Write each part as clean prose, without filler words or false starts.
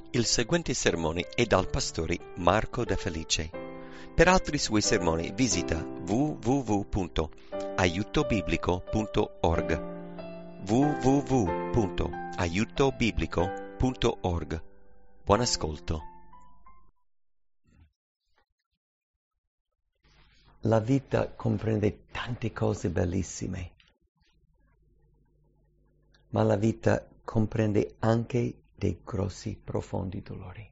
Il seguente sermone è dal pastore Marco De Felice. Per altri suoi sermoni visita www.aiutobiblico.org www.aiutobiblico.org. Buon ascolto. La vita comprende tante cose bellissime, ma la vita comprende anche dei grossi, profondi dolori.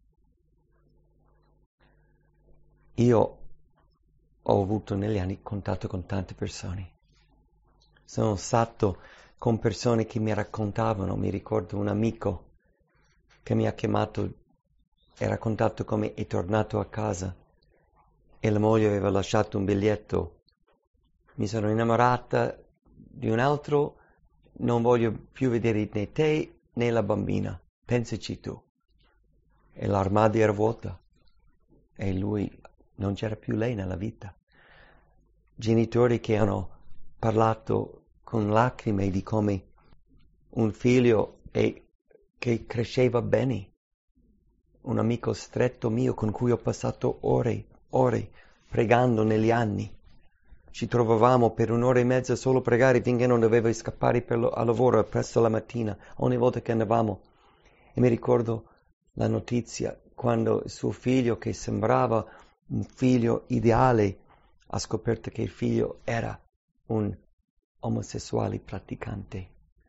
Io ho avuto negli anni contatto con tante persone. Sono stato con persone che mi raccontavano, mi ricordo un amico che mi ha chiamato e raccontato come è tornato a casa e la moglie aveva lasciato un biglietto. Mi sono innamorata di un altro, non voglio più vedere né te né la bambina, pensaci tu. E l'armadio era vuota e lui non c'era più lei nella vita. Genitori che hanno parlato con lacrime di come un figlio che cresceva bene, un amico stretto mio con cui ho passato ore pregando negli anni. Ci trovavamo per un'ora e mezza solo a pregare finché non dovevo scappare a lavoro presto la mattina, ogni volta che andavamo. E mi ricordo la notizia quando suo figlio, che sembrava un figlio ideale, ha scoperto che il figlio era un omosessuale praticante.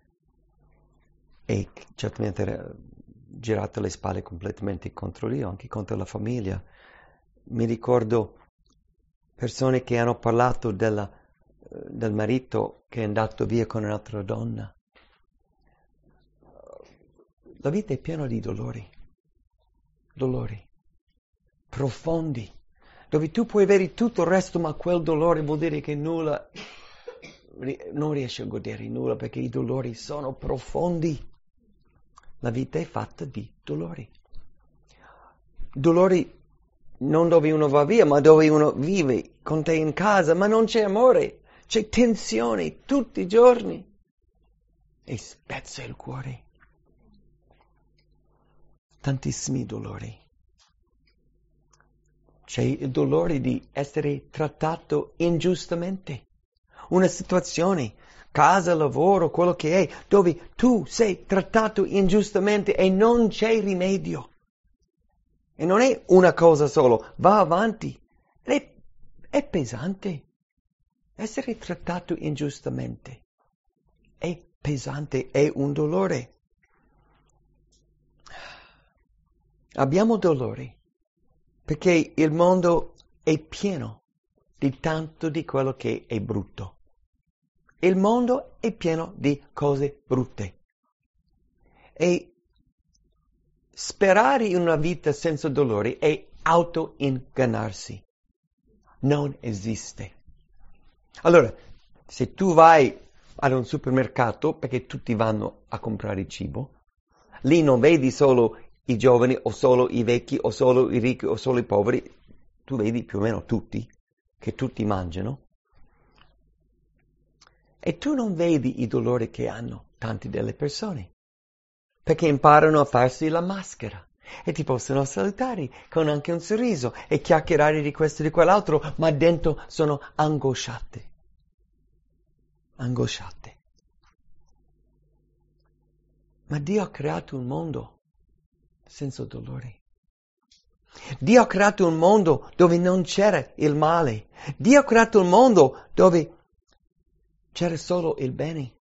E certamente era girato le spalle completamente contro lui, anche contro la famiglia. Mi ricordo persone che hanno parlato del marito che è andato via con un'altra donna. La vita è piena di dolori profondi, dove tu puoi avere tutto il resto, ma quel dolore vuol dire che non riesci a godere nulla, perché i dolori sono profondi. La vita è fatta di dolori. Dolori non dove uno va via, ma dove uno vive con te in casa, ma non c'è amore, c'è tensione tutti i giorni e spezza il cuore. Tantissimi dolori. C'è il dolore di essere trattato ingiustamente. Una situazione, casa, lavoro, quello che è, dove tu sei trattato ingiustamente e non c'è rimedio. E non è una cosa solo, va avanti. È pesante. Essere trattato ingiustamente è pesante, è un dolore. Abbiamo dolori perché il mondo è pieno di tanto di quello che è brutto. Il mondo è pieno di cose brutte. E sperare in una vita senza dolori è autoingannarsi. Non esiste. Allora, se tu vai ad un supermercato, perché tutti vanno a comprare cibo, lì non vedi solo i giovani o solo i vecchi o solo i ricchi o solo i poveri, tu vedi più o meno tutti, che tutti mangiano. E tu non vedi i dolori che hanno tanti delle persone, perché imparano a farsi la maschera e ti possono salutare con anche un sorriso e chiacchierare di questo e di quell'altro, ma dentro sono angosciate. Ma Dio ha creato un mondo senza dolori. Dio ha creato un mondo dove non c'era il male. Dio ha creato un mondo dove c'era solo il bene.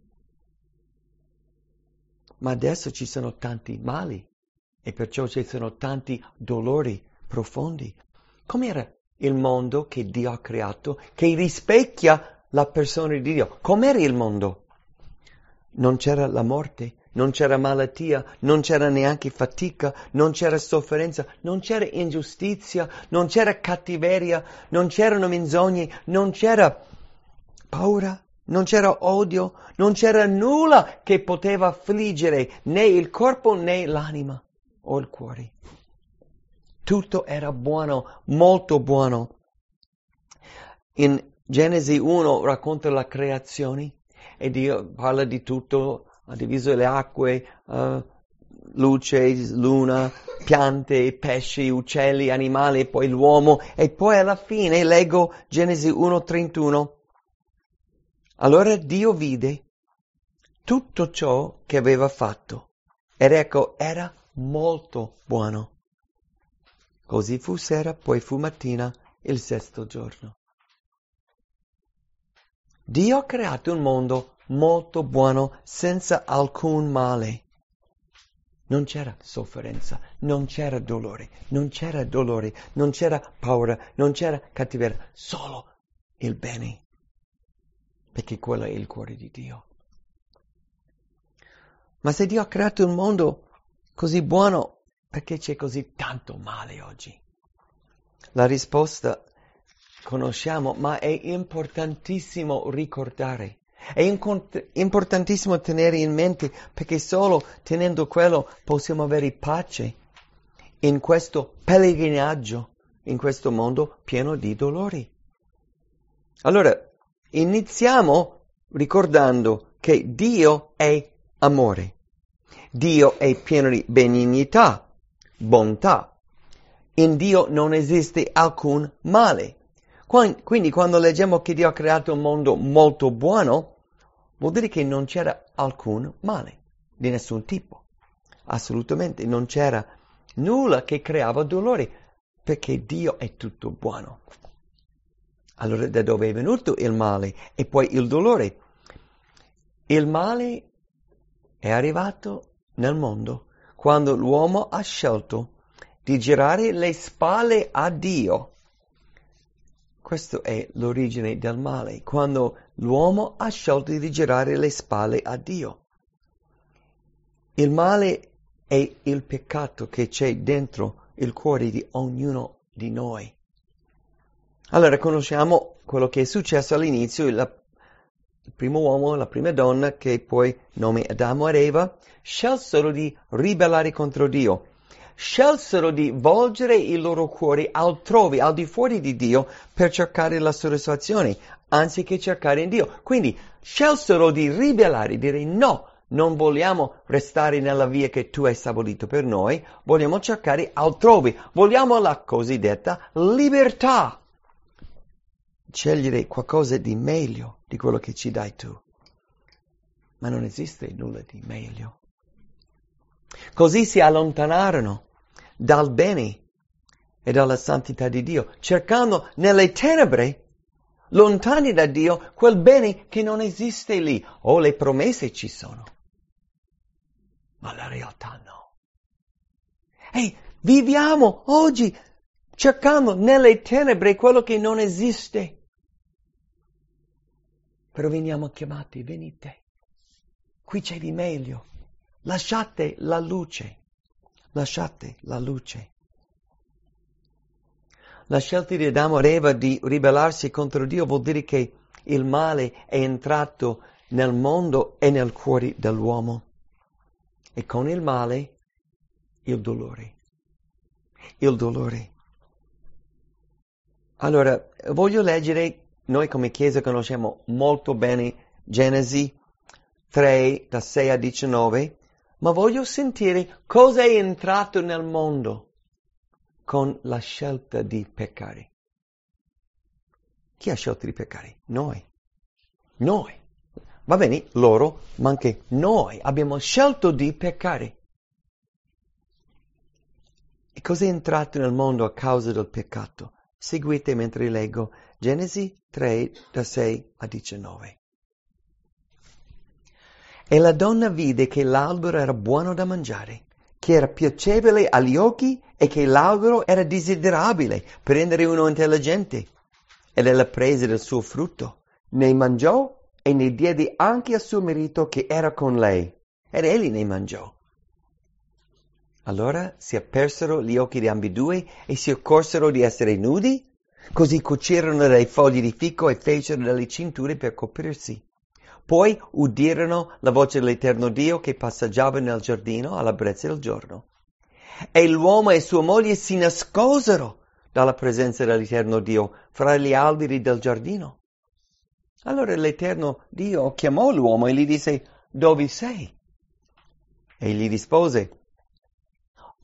Ma adesso ci sono tanti mali e perciò ci sono tanti dolori profondi. Com'era il mondo che Dio ha creato, che rispecchia la persona di Dio? Com'era il mondo? Non c'era la morte, non c'era malattia, non c'era neanche fatica, non c'era sofferenza, non c'era ingiustizia, non c'era cattiveria, non c'erano menzogne, non c'era paura, non c'era odio, non c'era nulla che poteva affliggere né il corpo né l'anima o il cuore. Tutto era buono, molto buono. In Genesi 1 racconta la creazione e Dio parla di tutto, ha diviso le acque, luce, luna, piante, pesci, uccelli, animali, e poi l'uomo, e poi alla fine leggo Genesi 1:31. Allora Dio vide tutto ciò che aveva fatto, ed ecco, era molto buono. Così fu sera, poi fu mattina, il sesto giorno. Dio ha creato un mondo molto buono, senza alcun male. Non c'era sofferenza, non c'era dolore, non c'era paura, non c'era cattiveria, solo il bene. Perché quello è il cuore di Dio. Ma se Dio ha creato un mondo così buono, perché c'è così tanto male oggi? La risposta conosciamo, ma è importantissimo ricordare. È importantissimo tenere in mente, perché solo tenendo quello possiamo avere pace in questo pellegrinaggio, in questo mondo pieno di dolori. Allora, iniziamo ricordando che Dio è amore. Dio è pieno di benignità, bontà. In Dio non esiste alcun male. Quindi quando leggiamo che Dio ha creato un mondo molto buono, vuol dire che non c'era alcun male, di nessun tipo. Assolutamente, non c'era nulla che creava dolore, perché Dio è tutto buono. Allora da dove è venuto il male e poi il dolore? Il male è arrivato nel mondo quando l'uomo ha scelto di girare le spalle a Dio. Questa è l'origine del male, quando l'uomo ha scelto di girare le spalle a Dio. Il male è il peccato che c'è dentro il cuore di ognuno di noi. Allora conosciamo quello che è successo all'inizio, il primo uomo, la prima donna, che poi nome Adamo ed Eva, scelsero di ribellare contro Dio. Scelsero di volgere il loro cuore altrove, al di fuori di Dio, per cercare la soddisfazione, anziché cercare in Dio. Quindi scelsero di ribellare, dire no, non vogliamo restare nella via che tu hai stabilito per noi, vogliamo cercare altrove, vogliamo la cosiddetta libertà. Scegliere qualcosa di meglio di quello che ci dai tu. Ma non esiste nulla di meglio. Così si allontanarono dal bene e dalla santità di Dio, cercando nelle tenebre, lontani da Dio, quel bene che non esiste lì. Le promesse ci sono, ma la realtà no. Viviamo oggi cercando nelle tenebre quello che non esiste. Però veniamo chiamati, venite, qui c'è di meglio, lasciate la luce. Lasciate la luce. La scelta di Adamo ed Eva di ribellarsi contro Dio vuol dire che il male è entrato nel mondo e nel cuore dell'uomo. E con il male, il dolore. Il dolore. Allora, voglio leggere, noi come Chiesa conosciamo molto bene Genesi 3, da 6 a 19, ma voglio sentire cosa è entrato nel mondo con la scelta di peccare. Chi ha scelto di peccare? Noi. Va bene, loro, ma anche noi abbiamo scelto di peccare. E cosa è entrato nel mondo a causa del peccato? Seguite mentre leggo Genesi 3, da 6 a 19. E la donna vide che l'albero era buono da mangiare, che era piacevole agli occhi e che l'albero era desiderabile per rendere uno intelligente. Ed ella prese del suo frutto, ne mangiò e ne diede anche al suo marito che era con lei, ed egli ne mangiò. Allora si apersero gli occhi di ambedue e si accorsero di essere nudi, così cucirono dei fogli di fico e fecero delle cinture per coprirsi. Poi udirono la voce dell'Eterno Dio che passeggiava nel giardino alla brezza del giorno. E l'uomo e sua moglie si nascosero dalla presenza dell'Eterno Dio fra gli alberi del giardino. Allora l'Eterno Dio chiamò l'uomo e gli disse: dove sei? E gli rispose: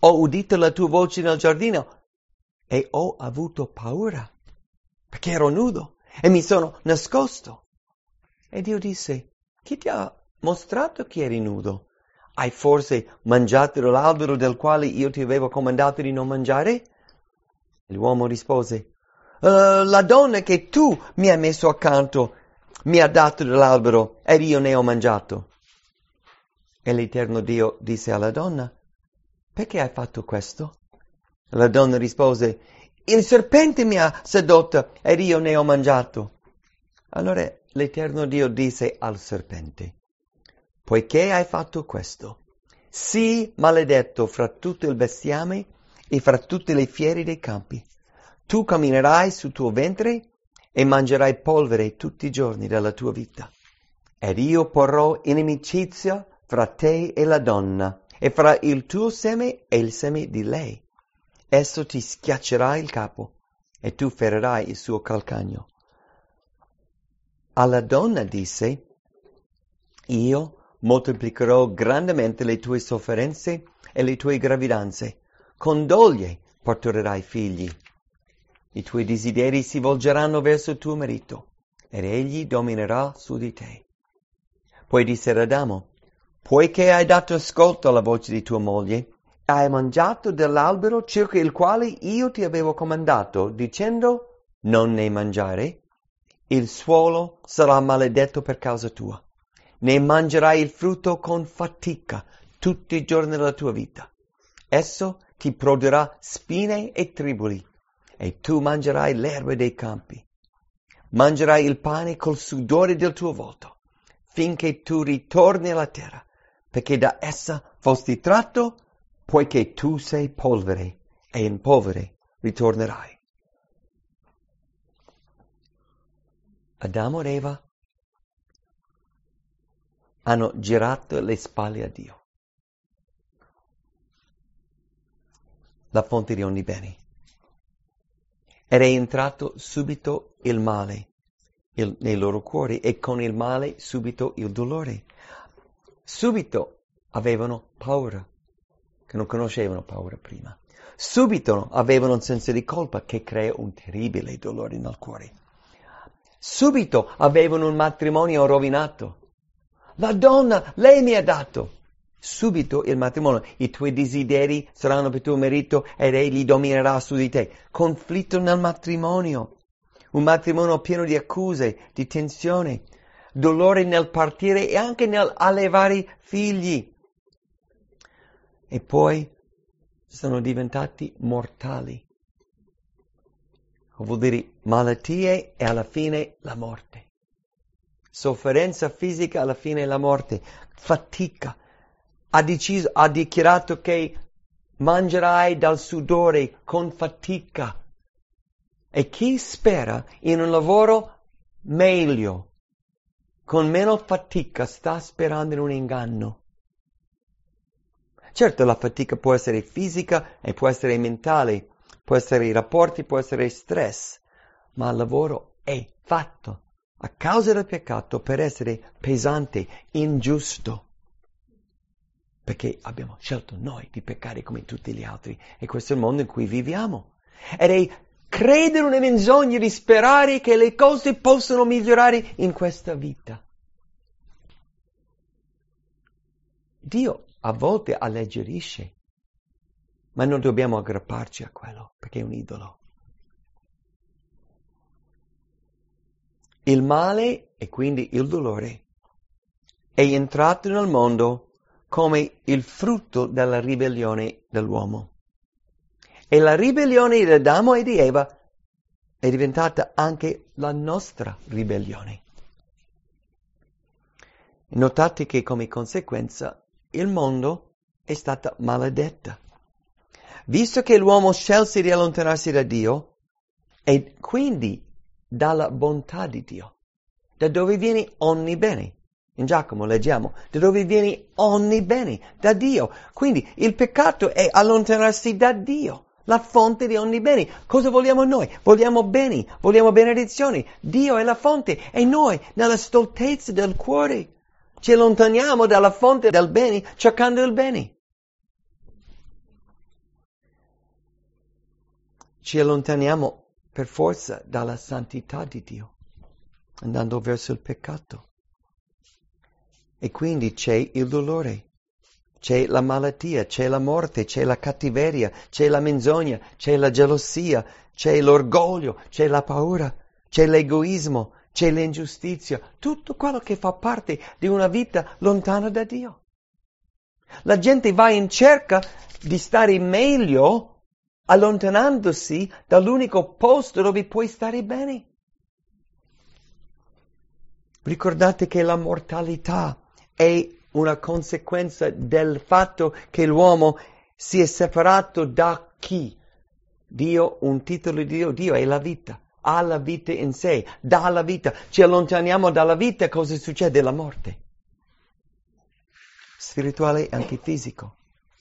Ho udito la tua voce nel giardino e ho avuto paura, perché ero nudo e mi sono nascosto. E Dio disse, chi ti ha mostrato che eri nudo? Hai forse mangiato dall'albero del quale io ti avevo comandato di non mangiare? L'uomo rispose, la donna che tu mi hai messo accanto mi ha dato dell'albero ed io ne ho mangiato. E l'Eterno Dio disse alla donna, perché hai fatto questo? La donna rispose, il serpente mi ha sedotta ed io ne ho mangiato. Allora l'Eterno Dio disse al serpente, poiché hai fatto questo, sii maledetto fra tutto il bestiame e fra tutte le fiere dei campi. Tu camminerai sul tuo ventre e mangerai polvere tutti i giorni della tua vita. Ed io porrò inimicizia fra te e la donna, e fra il tuo seme e il seme di lei. Esso ti schiaccerà il capo, e tu ferirai il suo calcagno. Alla donna disse, io moltiplicherò grandemente le tue sofferenze e le tue gravidanze. Con doglie partorirai figli. I tuoi desideri si volgeranno verso il tuo marito, ed egli dominerà su di te. Poi disse Adamo, poiché hai dato ascolto alla voce di tua moglie, hai mangiato dell'albero circa il quale io ti avevo comandato, dicendo, non ne mangiare, il suolo sarà maledetto per causa tua. Ne mangerai il frutto con fatica tutti i giorni della tua vita. Esso ti produrrà spine e triboli, e tu mangerai l'erba dei campi. Mangerai il pane col sudore del tuo volto, finché tu ritorni alla terra, perché da essa fosti tratto, poiché tu sei polvere, e in polvere ritornerai. Adamo ed Eva hanno girato le spalle a Dio, la fonte di ogni bene. Ed è entrato subito il male nei loro cuori e con il male subito il dolore. Subito avevano paura, che non conoscevano paura prima. Subito avevano un senso di colpa che crea un terribile dolore nel cuore. Subito avevano un matrimonio rovinato. La donna, lei mi ha dato. Subito il matrimonio, i tuoi desideri saranno per tuo marito ed egli dominerà su di te. Conflitto nel matrimonio, un matrimonio pieno di accuse, di tensione, dolore nel partire e anche nel allevare figli. E poi sono diventati mortali. Vuol dire malattie e alla fine la morte. Sofferenza fisica, alla fine la morte. Fatica. Ha dichiarato che mangerai dal sudore con fatica. E chi spera in un lavoro meglio, con meno fatica, sta sperando in un inganno. Certo, la fatica può essere fisica e può essere mentale, può essere i rapporti, può essere stress, ma il lavoro è fatto a causa del peccato per essere pesante, ingiusto. Perché abbiamo scelto noi di peccare come tutti gli altri e questo è il mondo in cui viviamo. Ed è credere una menzogna di sperare che le cose possono migliorare in questa vita. Dio a volte alleggerisce, ma non dobbiamo aggrapparci a quello perché è un idolo. Il male e quindi il dolore è entrato nel mondo come il frutto della ribellione dell'uomo. E la ribellione di Adamo e di Eva è diventata anche la nostra ribellione. Notate che come conseguenza il mondo è stato maledetto. Visto che l'uomo scelse di allontanarsi da Dio, e quindi dalla bontà di Dio, da dove viene ogni bene. In Giacomo leggiamo, da dove viene ogni bene? Da Dio. Quindi il peccato è allontanarsi da Dio, la fonte di ogni bene. Cosa vogliamo noi? Vogliamo beni, vogliamo benedizioni. Dio è la fonte e noi, nella stoltezza del cuore, ci allontaniamo dalla fonte del bene cercando il bene. ci allontaniamo per forza dalla santità di Dio, andando verso il peccato. E quindi c'è il dolore, c'è la malattia, c'è la morte, c'è la cattiveria, c'è la menzogna, c'è la gelosia, c'è l'orgoglio, c'è la paura, c'è l'egoismo, c'è l'ingiustizia, tutto quello che fa parte di una vita lontana da Dio. La gente va in cerca di stare meglio, allontanandosi dall'unico posto dove puoi stare bene. Ricordate che la mortalità è una conseguenza del fatto che l'uomo si è separato da chi? Dio, un titolo di Dio, Dio è la vita, ha la vita in sé, dà la vita. Ci allontaniamo dalla vita, cosa succede? La morte. Spirituale e anche fisico.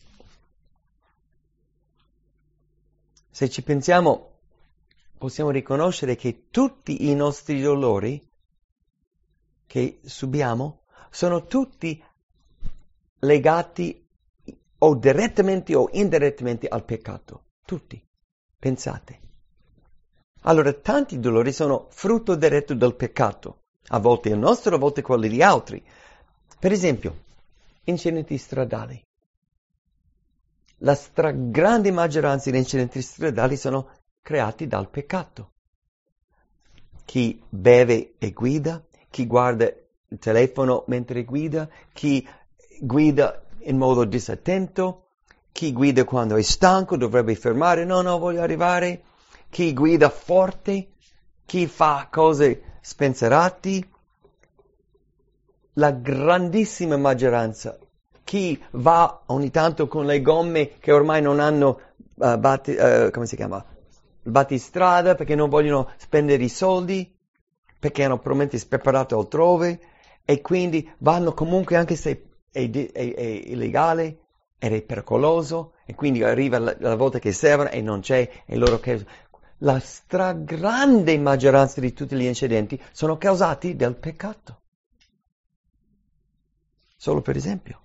Se ci pensiamo, possiamo riconoscere che tutti i nostri dolori che subiamo sono tutti legati o direttamente o indirettamente al peccato. Tutti. Pensate. Allora, tanti dolori sono frutto diretto del peccato. A volte il nostro, a volte quelli di altri. Per esempio, incidenti stradali. La stragrande maggioranza degli incidenti stradali sono creati dal peccato. Chi beve e guida, chi guarda il telefono mentre guida, chi guida in modo disattento, chi guida quando è stanco, dovrebbe fermare, no, voglio arrivare, chi guida forte, chi fa cose spensierate, la grandissima maggioranza, chi va ogni tanto con le gomme che ormai non hanno battistrada perché non vogliono spendere i soldi, perché hanno probabilmente speparato altrove e quindi vanno comunque anche se è illegale ed è pericoloso e quindi arriva la volta che servono e non c'è e loro che la stragrande maggioranza di tutti gli incidenti sono causati dal peccato. Solo per esempio.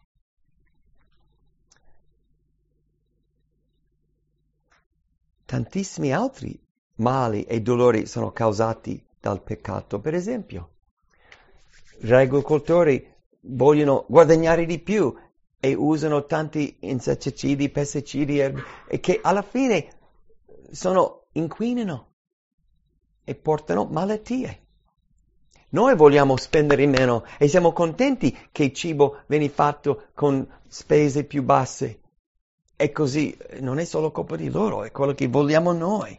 Tantissimi altri mali e dolori sono causati dal peccato. Per esempio, gli agricoltori vogliono guadagnare di più e usano tanti insetticidi, pesticidi e che alla fine inquinano e portano malattie. Noi vogliamo spendere meno e siamo contenti che il cibo viene fatto con spese più basse. E così non è solo colpa di loro, è quello che vogliamo noi.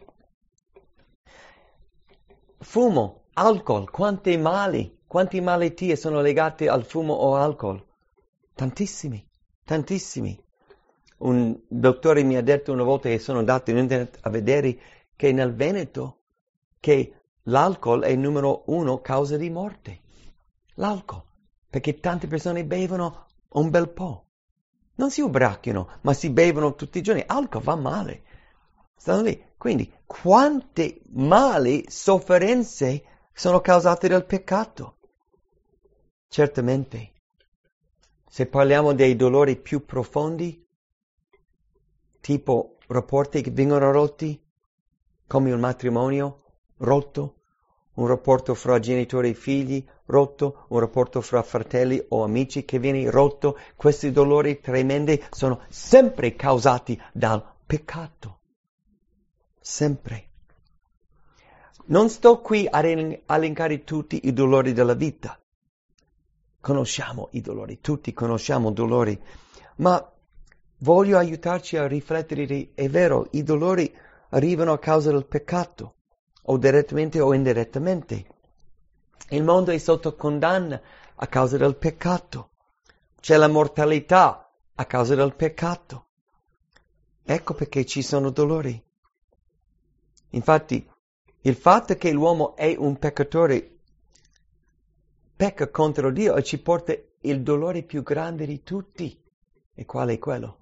Fumo, alcol, quante malattie sono legate al fumo o alcol? Tantissimi. Un dottore mi ha detto una volta che sono andato in internet a vedere che nel Veneto che l'alcol è il numero 1 causa di morte. L'alcol, perché tante persone bevono un bel po'. Non si ubriacano, ma si bevono tutti i giorni. Alcol va male. Stanno lì. Quindi, quante mali, sofferenze sono causate dal peccato? Certamente. Se parliamo dei dolori più profondi, tipo rapporti che vengono rotti, come un matrimonio rotto, un rapporto fra genitori e figli rotto, un rapporto fra fratelli o amici che viene rotto, questi dolori tremendi sono sempre causati dal peccato. Sempre. Non sto qui a elencare tutti i dolori della vita. Conosciamo i dolori, tutti conosciamo dolori, ma voglio aiutarci a riflettere, è vero, i dolori arrivano a causa del peccato, o direttamente o indirettamente. Il mondo è sotto condanna a causa del peccato. C'è la mortalità a causa del peccato. Ecco perché ci sono dolori. Infatti, il fatto che l'uomo è un peccatore pecca contro Dio e ci porta il dolore più grande di tutti. E qual è quello?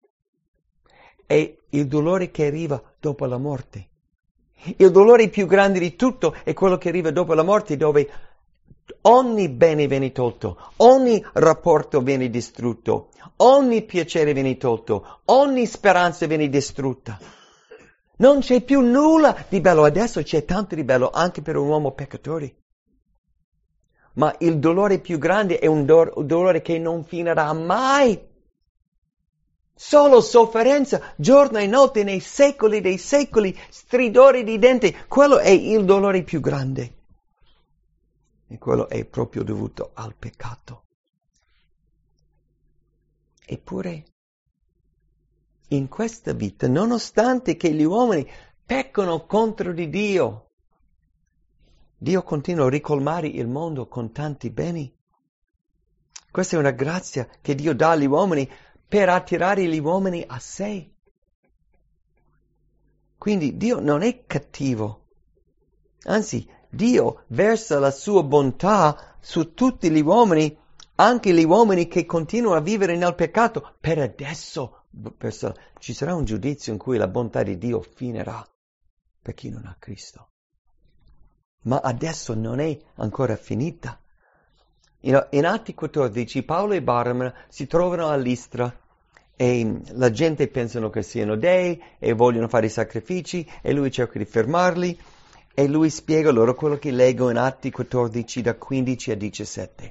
È il dolore che arriva dopo la morte. Il dolore più grande di tutto è quello che arriva dopo la morte, dove ogni bene viene tolto, ogni rapporto viene distrutto, ogni piacere viene tolto, ogni speranza viene distrutta. Non c'è più nulla di bello. Adesso c'è tanto di bello anche per un uomo peccatore. Ma il dolore più grande è un dolore che non finirà mai. Solo sofferenza, giorno e notte, nei secoli dei secoli, stridori di denti. Quello è il dolore più grande. E quello è proprio dovuto al peccato. Eppure, in questa vita, nonostante che gli uomini peccano contro di Dio, Dio continua a ricolmare il mondo con tanti beni. Questa è una grazia che Dio dà agli uomini per attirare gli uomini a sé. Quindi Dio non è cattivo. Anzi, Dio versa la sua bontà su tutti gli uomini, anche gli uomini che continuano a vivere nel peccato. Per adesso ci sarà un giudizio in cui la bontà di Dio finirà per chi non ha Cristo. Ma adesso non è ancora finita. In Atti 14 Paolo e Barnaba si trovano a Listra e la gente pensano che siano dei e vogliono fare i sacrifici e lui cerca di fermarli e lui spiega loro quello che leggo in Atti 14 da 15 a 17.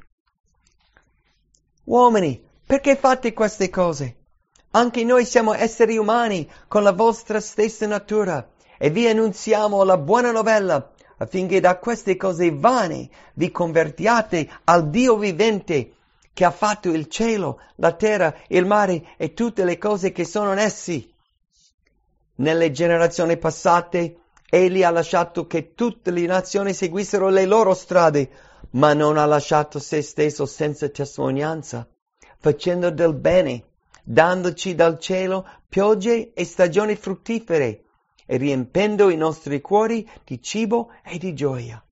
Uomini, perché fate queste cose? Anche noi siamo esseri umani con la vostra stessa natura e vi annunziamo la buona novella affinché da queste cose vane vi convertiate al Dio vivente che ha fatto il cielo, la terra, il mare e tutte le cose che sono in essi. Nelle generazioni passate egli ha lasciato che tutte le nazioni seguissero le loro strade, ma non ha lasciato se stesso senza testimonianza, facendo del bene, dandoci dal cielo piogge e stagioni fruttifere, e riempendo i nostri cuori di cibo e di gioia.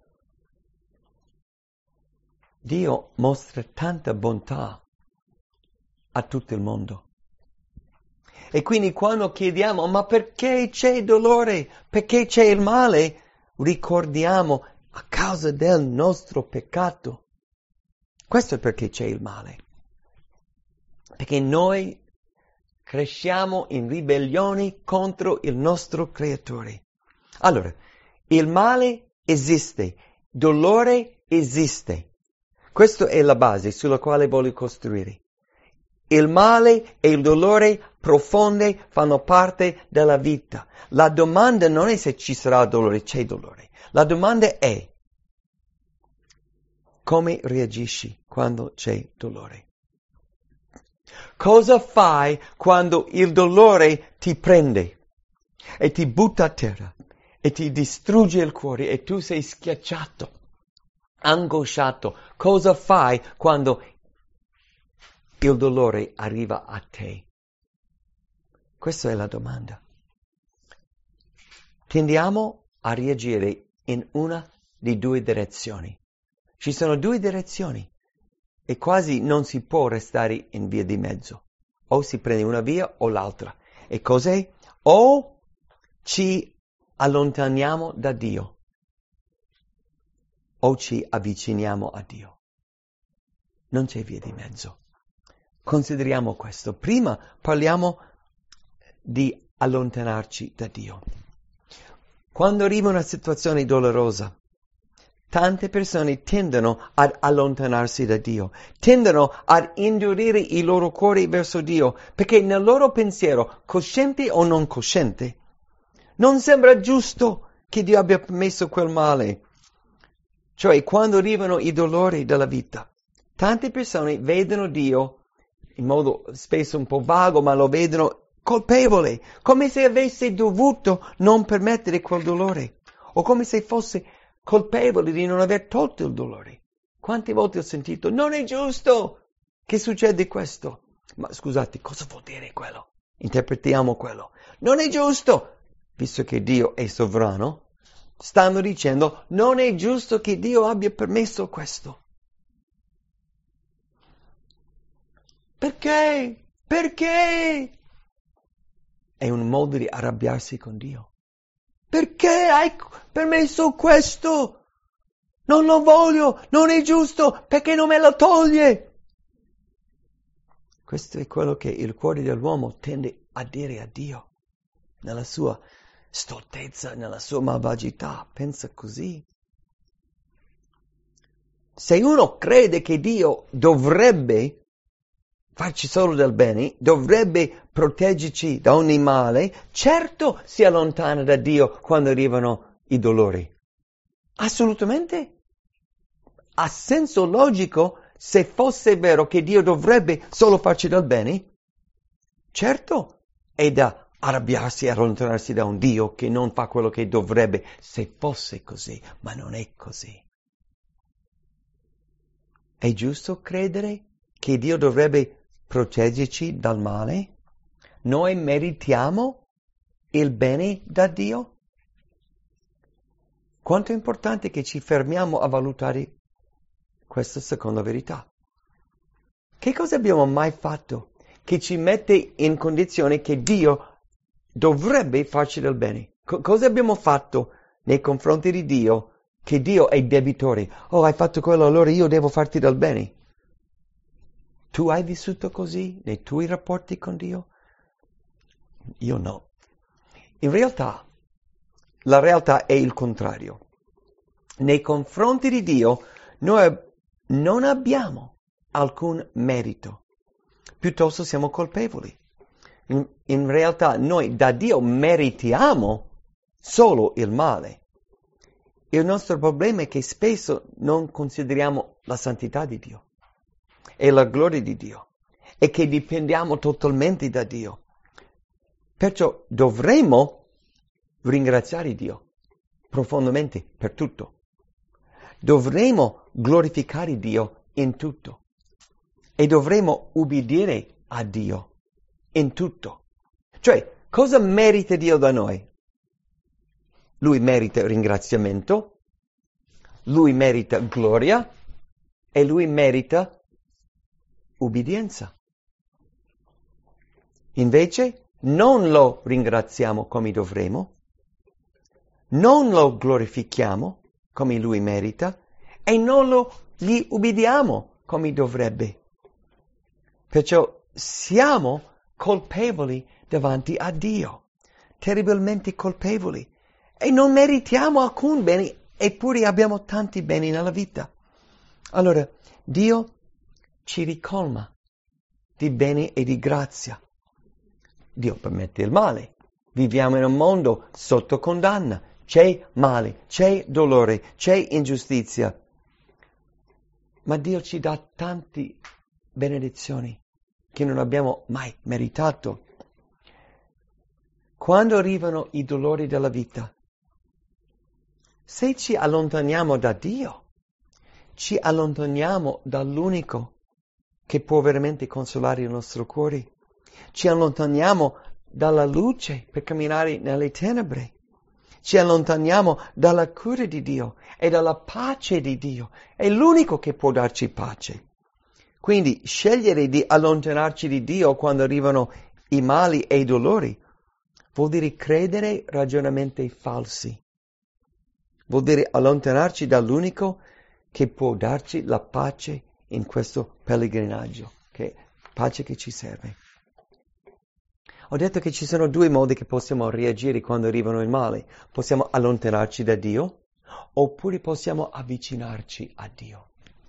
Dio mostra tanta bontà a tutto il mondo. E quindi quando chiediamo, ma perché c'è dolore? Perché c'è il male? Ricordiamo, a causa del nostro peccato. Questo è perché c'è il male. Perché noi cresciamo in ribellione contro il nostro Creatore. Allora, il male esiste, dolore esiste. Questa è la base sulla quale voglio costruire. Il male e il dolore profonde fanno parte della vita. La domanda non è se ci sarà dolore, c'è dolore. La domanda è come reagisci quando c'è dolore. Cosa fai quando il dolore ti prende e ti butta a terra e ti distrugge il cuore e tu sei schiacciato, angosciato? Cosa fai quando il dolore arriva a te? Questa è la domanda. Tendiamo a reagire in una di due direzioni. Ci sono due direzioni. E quasi non si può restare in via di mezzo. O si prende una via o l'altra. E cos'è? O ci allontaniamo da Dio, o ci avviciniamo a Dio. Non c'è via di mezzo. Consideriamo questo. Prima parliamo di allontanarci da Dio. Quando arriva una situazione dolorosa, tante persone tendono ad allontanarsi da Dio, tendono ad indurire i loro cuori verso Dio, perché nel loro pensiero, cosciente o non cosciente, non sembra giusto che Dio abbia permesso quel male. Cioè, quando arrivano i dolori della vita, tante persone vedono Dio in modo spesso un po' vago, ma lo vedono colpevole, come se avesse dovuto non permettere quel dolore, o come se fosse colpevole di non aver tolto il dolore. Quante volte ho sentito, non è giusto che succede questo. Ma scusate, cosa vuol dire quello? Interpretiamo quello. Non è giusto, visto che Dio è sovrano, stanno dicendo, non è giusto che Dio abbia permesso questo. Perché? Perché? È un modo di arrabbiarsi con Dio. Perché hai permesso questo? Non lo voglio, non è giusto, perché non me lo toglie? Questo è quello che il cuore dell'uomo tende a dire a Dio, nella sua stoltezza nella sua malvagità, pensa così. Se uno crede che Dio dovrebbe farci solo del bene, dovrebbe proteggerci da ogni male, certo si allontana da Dio quando arrivano i dolori. Assolutamente. Ha senso logico se fosse vero che Dio dovrebbe solo farci del bene? Certo, è da arrabbiarsi e allontanarsi da un Dio che non fa quello che dovrebbe, se fosse così, ma non è così. È giusto credere che Dio dovrebbe proteggerci dal male? Noi meritiamo il bene da Dio? Quanto è importante che ci fermiamo a valutare questa seconda verità. Che cosa abbiamo mai fatto che ci mette in condizione che Dio dovrebbe farci del bene? Cosa abbiamo fatto nei confronti di Dio che Dio è debitore? Oh, hai fatto quello, allora io devo farti del bene. Tu hai vissuto così nei tuoi rapporti con Dio? Io no. In realtà, la realtà è il contrario. Nei confronti di Dio noi non abbiamo alcun merito, piuttosto siamo colpevoli. In realtà noi da Dio meritiamo solo il male. Il nostro problema è che spesso non consideriamo la santità di Dio e la gloria di Dio e che dipendiamo totalmente da Dio. Perciò dovremmo ringraziare Dio profondamente per tutto. Dovremo glorificare Dio in tutto e dovremo ubbidire a Dio in tutto. Cioè, cosa merita Dio da noi? Lui merita ringraziamento, Lui merita gloria e Lui merita ubbidienza. Invece non lo ringraziamo come dovremmo, non lo glorifichiamo come Lui merita e non gli ubbidiamo come dovrebbe. Perciò siamo colpevoli davanti a Dio, terribilmente colpevoli, e non meritiamo alcun bene, eppure abbiamo tanti beni nella vita. Allora, Dio ci ricolma di bene e di grazia. Dio permette il male. Viviamo in un mondo sotto condanna. C'è male, c'è dolore, c'è ingiustizia. Ma Dio ci dà tante benedizioni che non abbiamo mai meritato. Quando arrivano i dolori della vita, se ci allontaniamo da Dio, ci allontaniamo dall'unico che può veramente consolare il nostro cuore. Ci allontaniamo dalla luce per camminare nelle tenebre. Ci allontaniamo dalla cura di Dio e dalla pace di Dio. È l'unico che può darci pace. Quindi scegliere di allontanarci di Dio quando arrivano i mali e i dolori vuol dire credere ragionamenti falsi. Vuol dire allontanarci dall'unico che può darci la pace in questo pellegrinaggio, che pace che ci serve. Ho detto che ci sono due modi che possiamo reagire quando arrivano il male. Possiamo allontanarci da Dio, oppure possiamo avvicinarci a Dio.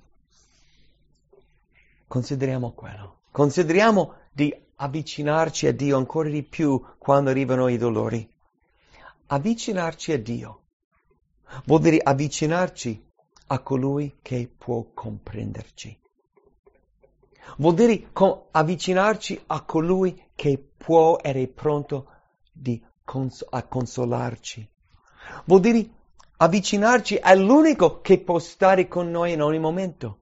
Consideriamo quello. Consideriamo di avvicinarci a Dio ancora di più quando arrivano i dolori. Avvicinarci a Dio vuol dire avvicinarci a colui che può comprenderci. Vuol dire avvicinarci a colui che può ed è pronto a consolarci. Vuol dire avvicinarci all'unico che può stare con noi in ogni momento.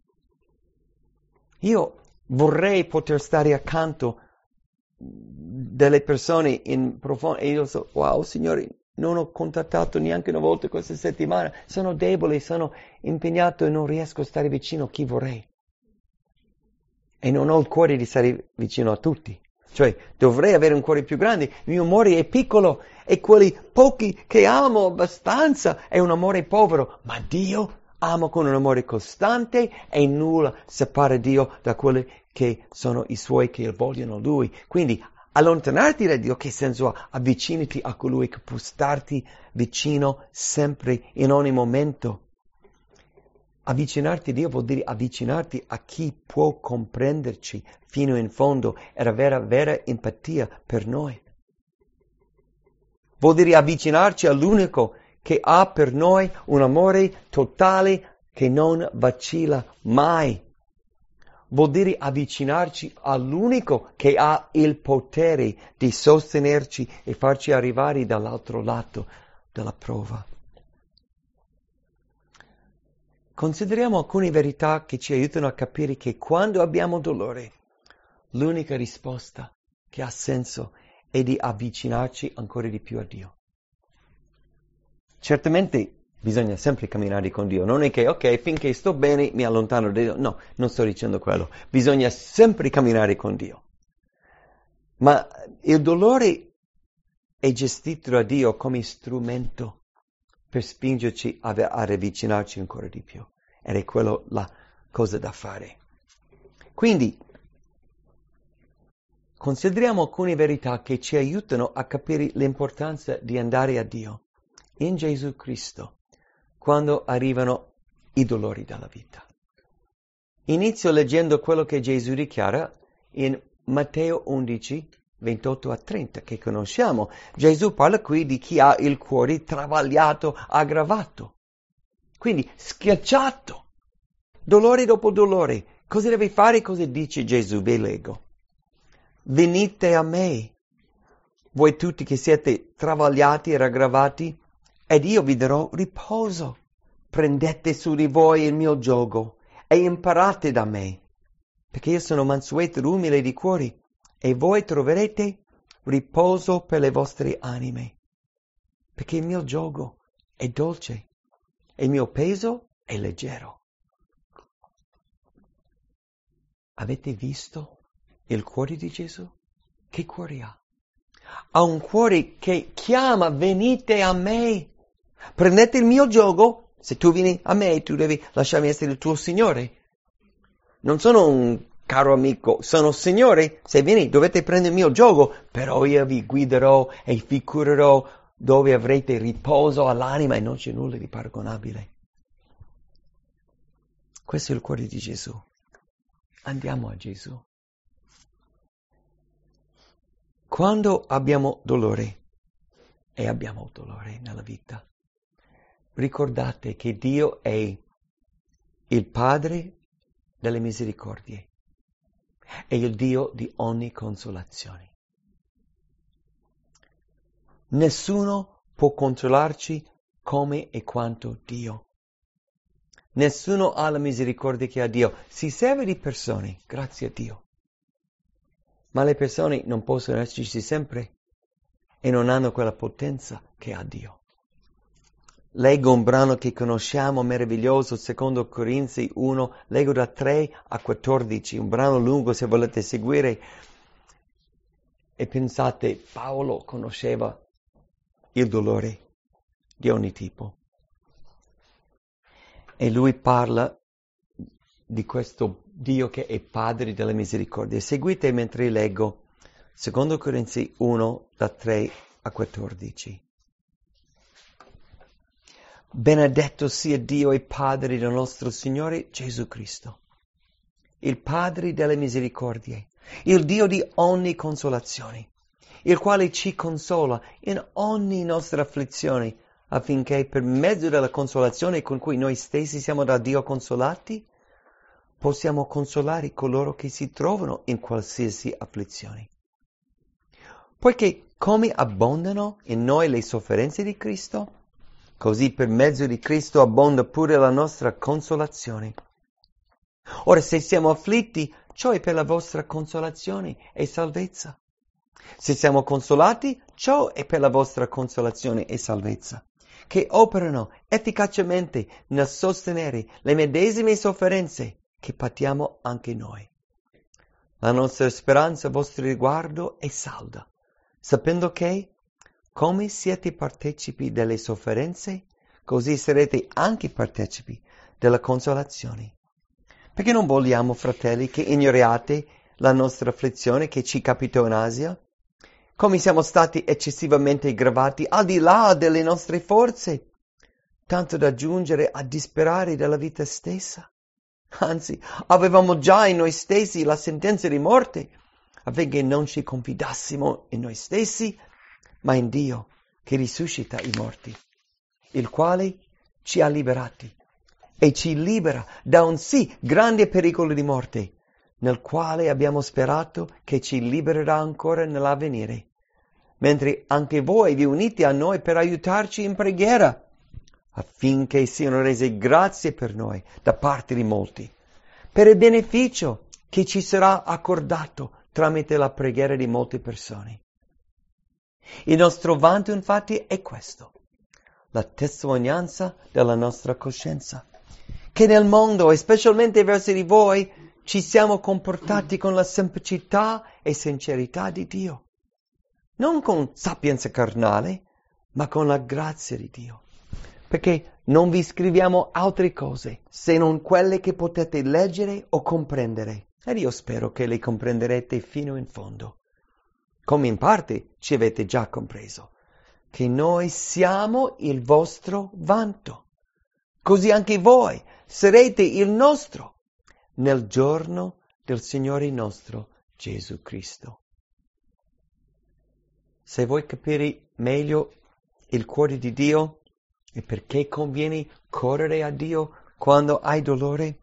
Io vorrei poter stare accanto delle persone in profondo e io so, wow, Signore, non ho contattato neanche una volta questa settimana, sono debole, sono impegnato e non riesco a stare vicino a chi vorrei. E non ho il cuore di stare vicino a tutti. Cioè, dovrei avere un cuore più grande, il mio amore è piccolo e quelli pochi che amo abbastanza è un amore povero, ma Dio amo con un amore costante e nulla separa Dio da quelli che sono i suoi che vogliono Lui. Quindi Allontanarti da Dio, che senso ha? Avvicinati a colui che può starti vicino sempre, in ogni momento. Avvicinarti a Dio vuol dire avvicinarti a chi può comprenderci fino in fondo e avere vera empatia per noi. Vuol dire avvicinarci all'unico che ha per noi un amore totale che non vacilla mai. Vuol dire avvicinarci all'unico che ha il potere di sostenerci e farci arrivare dall'altro lato della prova. Consideriamo alcune verità che ci aiutano a capire che quando abbiamo dolore, l'unica risposta che ha senso è di avvicinarci ancora di più a Dio. Certamente bisogna sempre camminare con Dio, non è che ok, finché sto bene mi allontano da Dio. No, non sto dicendo quello. Bisogna sempre camminare con Dio. Ma il dolore è gestito da Dio come strumento per spingerci ad avvicinarci ancora di più. Ed è quello la cosa da fare. Quindi, consideriamo alcune verità che ci aiutano a capire l'importanza di andare a Dio in Gesù Cristo quando arrivano i dolori della vita. Inizio leggendo quello che Gesù dichiara in Matteo 11, 28 a 30, che conosciamo. Gesù parla qui di chi ha il cuore travagliato, aggravato. Quindi schiacciato, dolore dopo dolore. Cosa deve fare? Cosa dice Gesù? Vi leggo. Venite a me, voi tutti che siete travagliati e aggravati, ed io vi darò riposo. Prendete su di voi il mio giogo e imparate da me, perché io sono mansueto ed umile di cuore, e voi troverete riposo per le vostre anime, perché il mio giogo è dolce e il mio peso è leggero. Avete visto il cuore di Gesù? Che cuore ha? Ha un cuore che chiama, venite a me, prendete il mio giogo. Se tu vieni a me, tu devi lasciarmi essere il tuo Signore. Non sono un caro amico, sono Signore. Se vieni, dovete prendere il mio giogo, però io vi guiderò e vi curerò dove avrete riposo all'anima e non c'è nulla di paragonabile. Questo è il cuore di Gesù. Andiamo a Gesù. Quando abbiamo dolore, e abbiamo dolore nella vita, ricordate che Dio è il Padre delle misericordie, è il Dio di ogni consolazione. Nessuno può consolarci come e quanto Dio. Nessuno ha la misericordia che ha Dio. Si serve di persone, grazie a Dio. Ma le persone non possono esserci sempre e non hanno quella potenza che ha Dio. Leggo un brano che conosciamo, meraviglioso, secondo Corinzi 1, leggo da 3 a 14, un brano lungo se volete seguire. E pensate, Paolo conosceva il dolore di ogni tipo. E lui parla di questo Dio che è Padre della misericordia. Seguite mentre leggo, secondo Corinzi 1, da 3 a 14. Benedetto sia Dio e Padre del nostro Signore Gesù Cristo, il Padre delle misericordie, il Dio di ogni consolazione, il quale ci consola in ogni nostra afflizione, affinché per mezzo della consolazione con cui noi stessi siamo da Dio consolati, possiamo consolare coloro che si trovano in qualsiasi afflizione. Poiché come abbondano in noi le sofferenze di Cristo, così per mezzo di Cristo abbonda pure la nostra consolazione. Ora, se siamo afflitti, ciò è per la vostra consolazione e salvezza. Se siamo consolati, ciò è per la vostra consolazione e salvezza, che operano efficacemente nel sostenere le medesime sofferenze che patiamo anche noi. La nostra speranza a vostro riguardo è salda, sapendo che, come siete partecipi delle sofferenze, così sarete anche partecipi della consolazione. Perché non vogliamo, fratelli, che ignoriate la nostra afflizione che ci capitò in Asia, come siamo stati eccessivamente gravati al di là delle nostre forze, tanto da giungere a disperare della vita stessa. Anzi, avevamo già in noi stessi la sentenza di morte, affinché non ci confidassimo in noi stessi, ma in Dio che risuscita i morti, il quale ci ha liberati e ci libera da un sì grande pericolo di morte, nel quale abbiamo sperato che ci libererà ancora nell'avvenire, mentre anche voi vi unite a noi per aiutarci in preghiera, affinché siano rese grazie per noi da parte di molti, per il beneficio che ci sarà accordato tramite la preghiera di molte persone. Il nostro vanto infatti è questo, la testimonianza della nostra coscienza, che nel mondo, e specialmente verso di voi, ci siamo comportati con la semplicità e sincerità di Dio, non con sapienza carnale, ma con la grazia di Dio. Perché non vi scriviamo altre cose, se non quelle che potete leggere o comprendere. Ed io spero che le comprenderete fino in fondo. Come in parte ci avete già compreso, che noi siamo il vostro vanto. Così anche voi sarete il nostro nel giorno del Signore nostro Gesù Cristo. Se vuoi capire meglio il cuore di Dio, e perché conviene correre a Dio quando hai dolore?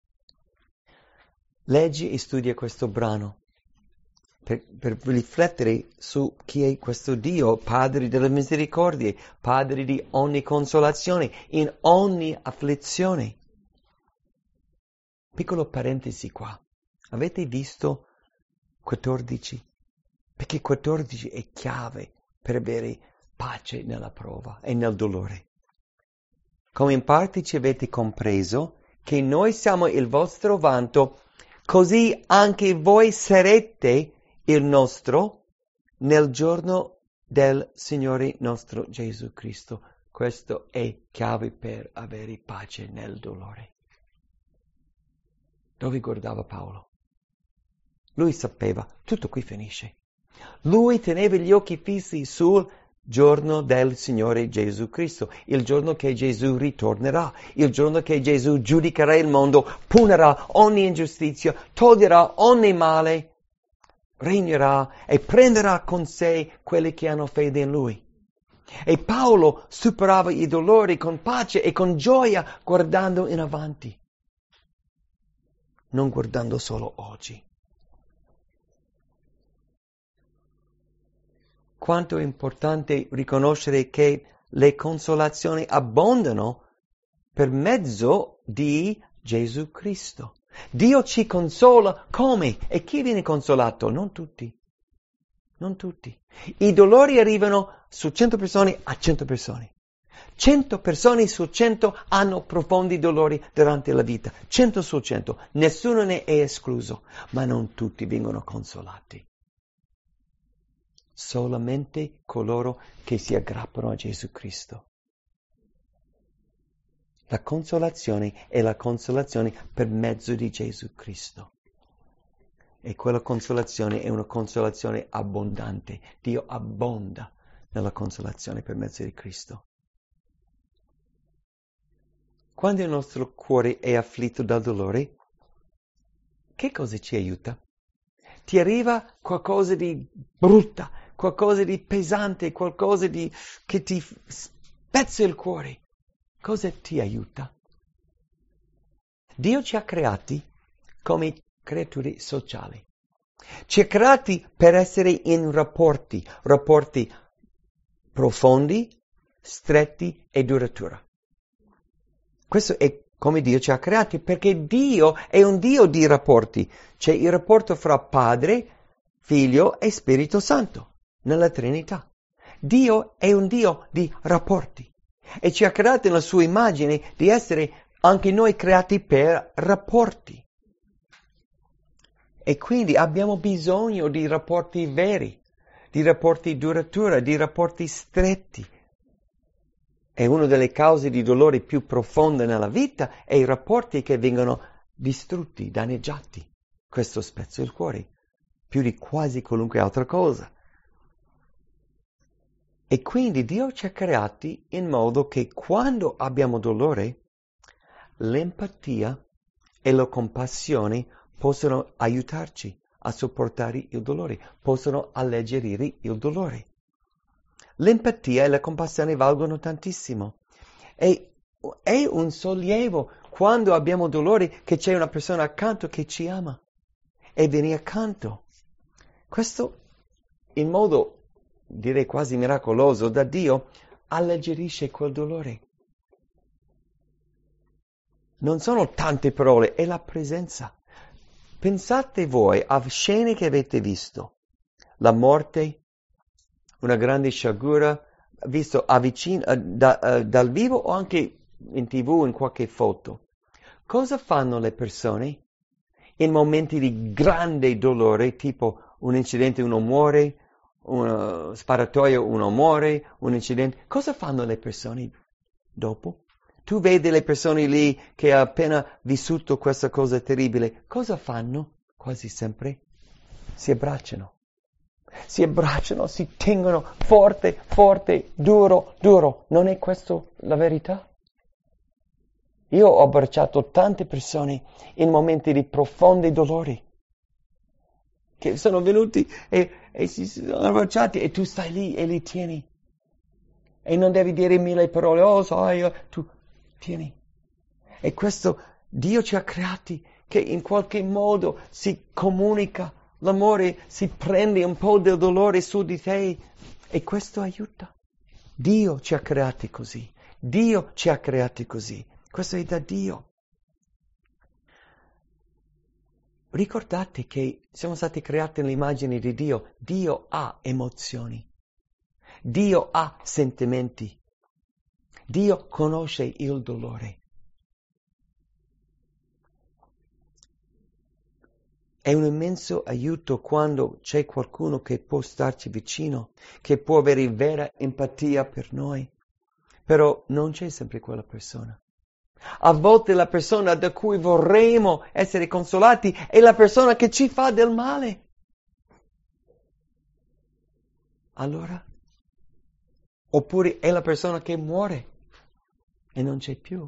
Leggi e studia questo brano per riflettere su chi è questo Dio, Padre delle misericordie, Padre di ogni consolazione, in ogni afflizione. Piccolo parentesi qua. Avete visto 14? Perché 14 è chiave per avere pace nella prova e nel dolore. Come in parte ci avete compreso che noi siamo il vostro vanto, così anche voi sarete il nostro nel giorno del Signore nostro Gesù Cristo. Questo è chiave per avere pace nel dolore. Dove guardava Paolo? Lui sapeva, tutto qui finisce. Lui teneva gli occhi fissi sul giorno del Signore Gesù Cristo, il giorno che Gesù ritornerà, il giorno che Gesù giudicherà il mondo, punirà ogni ingiustizia, toglierà ogni male, regnerà e prenderà con sé quelli che hanno fede in Lui. E Paolo superava i dolori con pace e con gioia guardando in avanti, non guardando solo oggi. Quanto è importante riconoscere che le consolazioni abbondano per mezzo di Gesù Cristo. Dio ci consola come? E chi viene consolato? Non tutti. Non tutti. I dolori arrivano su 100 persone a 100 persone. 100 persone su 100 hanno profondi dolori durante la vita. 100 su 100. Nessuno ne è escluso. Ma non tutti vengono consolati. Solamente coloro che si aggrappano a Gesù Cristo. La consolazione è la consolazione per mezzo di Gesù Cristo. E quella consolazione è una consolazione abbondante. Dio abbonda nella consolazione per mezzo di Cristo. Quando il nostro cuore è afflitto dal dolore, che cosa ci aiuta? Ti arriva qualcosa di brutta, qualcosa di pesante, qualcosa che ti spezza il cuore. Cosa ti aiuta? Dio ci ha creati come creature sociali. Ci ha creati per essere in rapporti profondi, stretti e duraturi. Questo è come Dio ci ha creati, perché Dio è un Dio di rapporti. C'è il rapporto fra Padre, Figlio e Spirito Santo nella Trinità. Dio è un Dio di rapporti e ci ha creati nella sua immagine di essere anche noi creati per rapporti. E quindi abbiamo bisogno di rapporti veri, di rapporti duraturi, di rapporti stretti. E una delle cause di dolore più profonde nella vita è i rapporti che vengono distrutti, danneggiati. Questo spezza il cuore, più di quasi qualunque altra cosa. E quindi Dio ci ha creati in modo che quando abbiamo dolore, l'empatia e la compassione possono aiutarci a sopportare il dolore, possono alleggerire il dolore. L'empatia e la compassione valgono tantissimo. E è un sollievo quando abbiamo dolore che c'è una persona accanto che ci ama e viene accanto. Questo, in modo, direi quasi miracoloso da Dio, alleggerisce quel dolore. Non sono tante parole, è la presenza. Pensate voi a scene che avete visto. La morte, una grande sciagura, visto dal vivo o anche in TV, in qualche foto. Cosa fanno le persone in momenti di grande dolore, tipo un incidente, uno muore, uno sparatoio, uno muore, un incidente? Cosa fanno le persone dopo? Tu vedi le persone lì che hanno appena vissuto questa cosa terribile. Cosa fanno? Quasi sempre si abbracciano. Si abbracciano, si tengono forte, forte, duro, duro. Non è questo la verità? Io ho abbracciato tante persone in momenti di profondi dolori che sono venuti e si sono abbracciati e tu stai lì e li tieni. E non devi dire mille parole, oh sai, tu tieni. E questo Dio ci ha creati che in qualche modo si comunica. L'amore si prende un po' del dolore su di te e questo aiuta. Dio ci ha creati così. Dio ci ha creati così. Questo è da Dio. Ricordate che siamo stati creati nell'immagine di Dio. Dio ha emozioni. Dio ha sentimenti. Dio conosce il dolore. È un immenso aiuto quando c'è qualcuno che può starci vicino, che può avere vera empatia per noi. Però non c'è sempre quella persona. A volte la persona da cui vorremmo essere consolati è la persona che ci fa del male. Allora? Oppure è la persona che muore e non c'è più.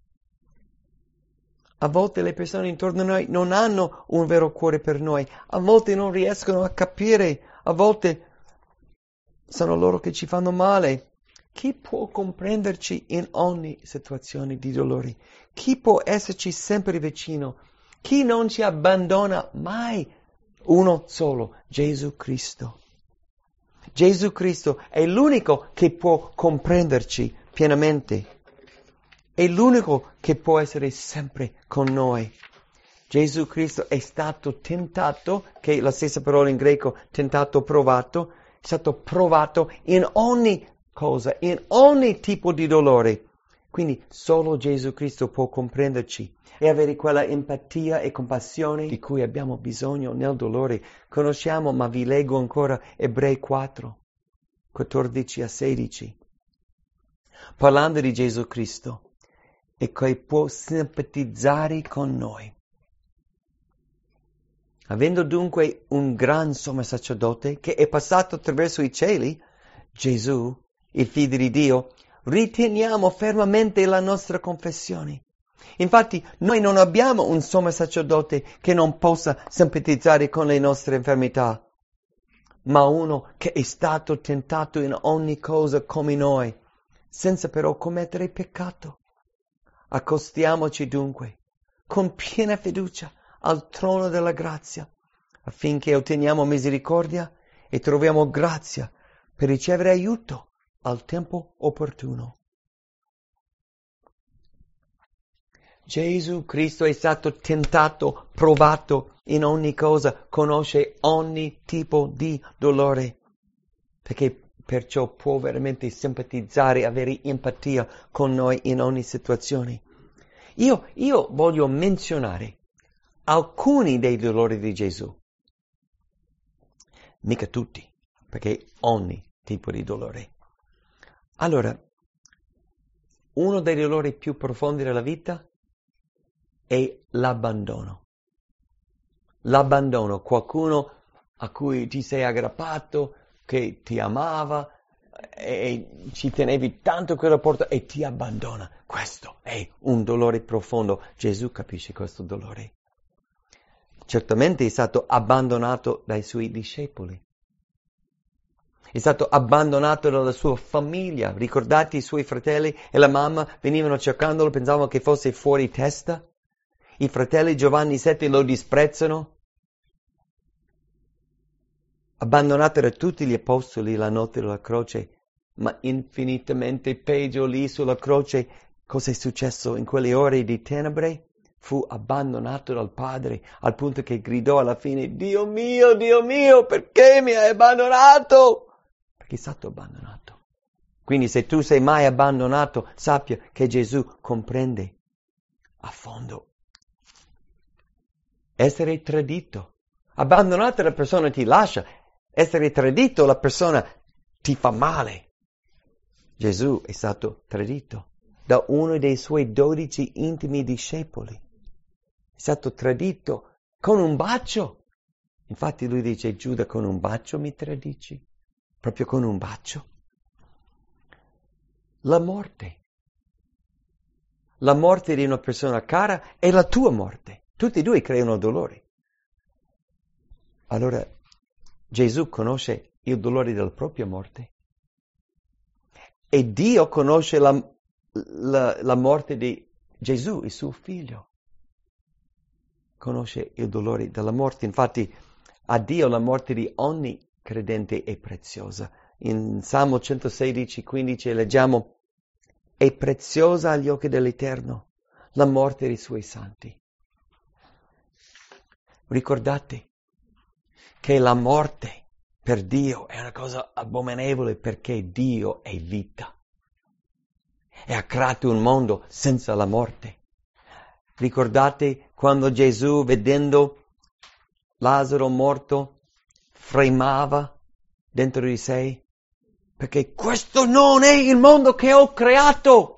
A volte le persone intorno a noi non hanno un vero cuore per noi, a volte non riescono a capire, a volte sono loro che ci fanno male. Chi può comprenderci in ogni situazione di dolore? Chi può esserci sempre vicino? Chi non ci abbandona mai? Uno solo, Gesù Cristo. Gesù Cristo è l'unico che può comprenderci pienamente. È l'unico che può essere sempre con noi. Gesù Cristo è stato tentato, che è la stessa parola in greco, tentato, provato, è stato provato in ogni cosa, in ogni tipo di dolore. Quindi solo Gesù Cristo può comprenderci e avere quella empatia e compassione di cui abbiamo bisogno nel dolore. Conosciamo, ma vi leggo ancora Ebrei 4, 14 a 16. Parlando di Gesù Cristo, e che può simpatizzare con noi. Avendo dunque un gran sommo sacerdote che è passato attraverso i cieli, Gesù, il Figlio di Dio, riteniamo fermamente la nostra confessione. Infatti, noi non abbiamo un sommo sacerdote che non possa simpatizzare con le nostre infermità, ma uno che è stato tentato in ogni cosa come noi, senza però commettere peccato. Accostiamoci dunque con piena fiducia al trono della grazia, affinché otteniamo misericordia e troviamo grazia per ricevere aiuto al tempo opportuno. Gesù Cristo è stato tentato, provato in ogni cosa, conosce ogni tipo di dolore, perché perciò può veramente simpatizzare, avere empatia con noi in ogni situazione. Io voglio menzionare alcuni dei dolori di Gesù. Mica tutti, perché ogni tipo di dolore. Allora, uno dei dolori più profondi della vita è l'abbandono. L'abbandono, qualcuno a cui ti sei aggrappato, che ti amava, e ci tenevi tanto a quel rapporto e ti abbandona. Questo è un dolore profondo. Gesù capisce questo dolore. Certamente è stato abbandonato dai suoi discepoli. È stato abbandonato dalla sua famiglia. Ricordate i suoi fratelli e la mamma venivano cercandolo, pensavano che fosse fuori testa? I fratelli Giovanni 7 lo disprezzano. Abbandonato da tutti gli apostoli la notte della croce, ma infinitamente peggio lì sulla croce. Cosa è successo in quelle ore di tenebre? Fu abbandonato dal Padre, al punto che gridò alla fine, Dio mio, perché mi hai abbandonato? Perché è stato abbandonato. Quindi se tu sei mai abbandonato, sappia che Gesù comprende a fondo. Essere tradito. Abbandonato la persona ti lascia. Essere tradito la persona ti fa male. Gesù è stato tradito da uno dei suoi 12 intimi discepoli. È stato tradito con un bacio. Infatti lui dice, Giuda, con un bacio mi tradisci? Proprio con un bacio. La morte. La morte di una persona cara è la tua morte. Tutti e due creano dolore. Allora Gesù conosce il dolore della propria morte. E Dio conosce la morte di Gesù, il suo figlio. Conosce il dolore della morte. Infatti a Dio la morte di ogni credente è preziosa. In Salmo 116:15 leggiamo, è preziosa agli occhi dell'Eterno la morte dei suoi santi. Ricordate che la morte per Dio è una cosa abominevole perché Dio è vita. E ha creato un mondo senza la morte. Ricordate quando Gesù, vedendo Lazzaro morto, fremava dentro di sé? Perché questo non è il mondo che ho creato.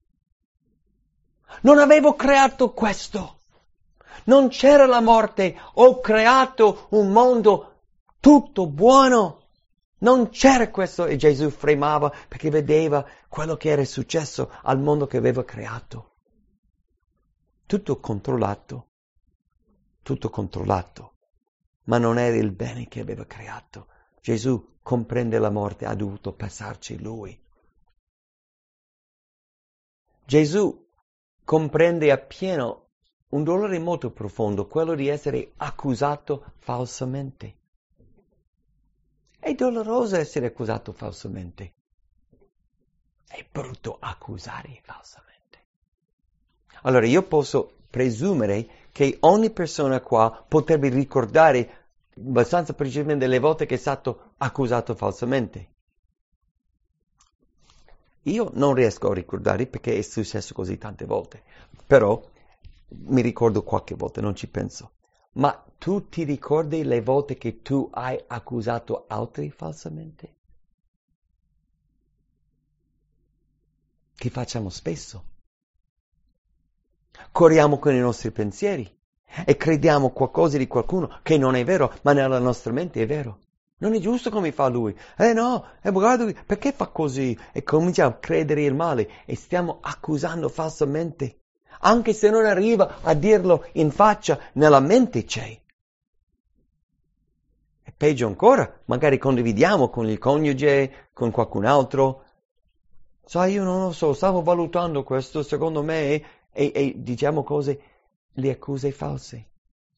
Non avevo creato questo. Non c'era la morte. Ho creato un mondo tutto buono. Non c'era questo. E Gesù fremava perché vedeva quello che era successo al mondo che aveva creato. Tutto controllato, ma non era il bene che aveva creato. Gesù comprende la morte, ha dovuto passarci lui. Gesù comprende appieno un dolore molto profondo, quello di essere accusato falsamente. È doloroso essere accusato falsamente. È brutto accusare falsamente. Allora io posso presumere che ogni persona qua potrebbe ricordare abbastanza precisamente delle volte che è stato accusato falsamente. Io non riesco a ricordare perché è successo così tante volte, però mi ricordo qualche volta, non ci penso. Ma tu ti ricordi le volte che tu hai accusato altri falsamente? Che facciamo spesso. Corriamo con i nostri pensieri e crediamo qualcosa di qualcuno che non è vero, ma nella nostra mente è vero. Non è giusto come fa lui. No, guarda, perché fa così? E cominciamo a credere il male e stiamo accusando falsamente. Anche se non arriva a dirlo in faccia, nella mente c'è. E peggio ancora, magari condividiamo con il coniuge, con qualcun altro. Sai, io non lo so, stavo valutando questo, secondo me, e diciamo cose, le accuse false.